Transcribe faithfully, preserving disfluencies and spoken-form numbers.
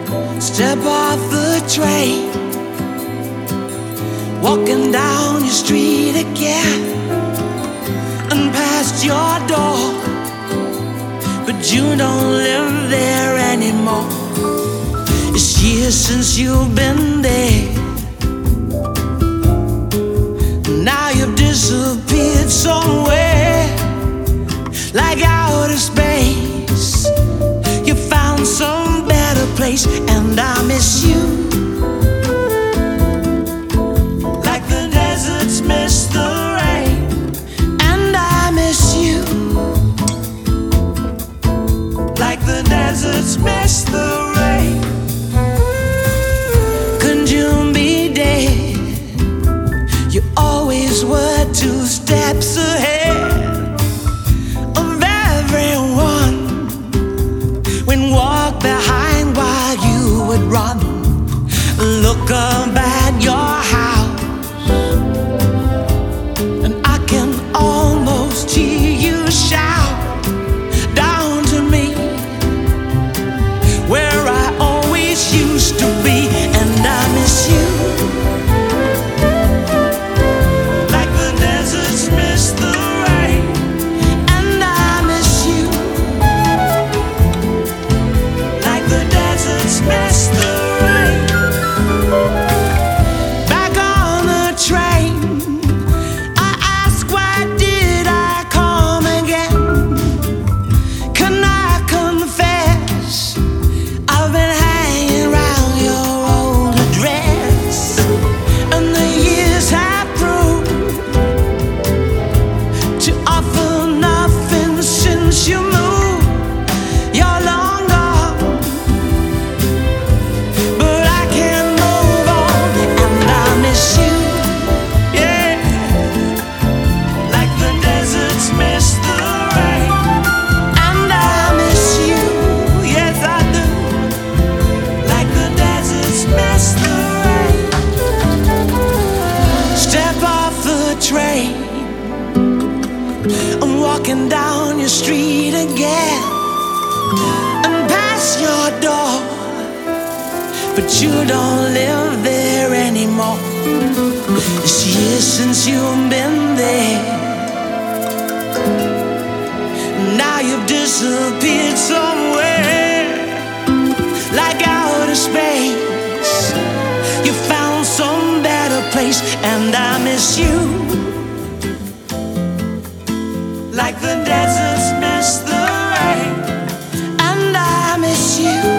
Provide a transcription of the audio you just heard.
Step off the train, walking down your street again, and past your door, but you don't live there anymore. It's years since you've been there. Now you've disappeared somewhere, like outer space. You found some better place, and I miss you, like the deserts miss the rain. And I miss you, like the deserts miss the rain. Couldn't you be dead? You always were two steps ahead of everyone. When walk behind while you would run, look up at your house, and I can almost hear you shout down to me, where I always used to be. And I miss you, like the deserts miss the rain. And I miss you, like the deserts miss the rain. Back on the train, I ask, why did I come again? Can I confess, I've been hanging around your old address, and the years have proved to offer nothing since you moved. You're long gone, but I can't move on. And I miss you, yeah, like the deserts miss the rain. And I miss you, yes I do, like the deserts miss the rain. Step off the train, I'm walking down your street again, and past your door, but you don't live there anymore. It's years since you've been there. Now you've disappeared somewhere, like outer space. You found some better place, and I miss you, like the deserts miss the rain. And I miss you,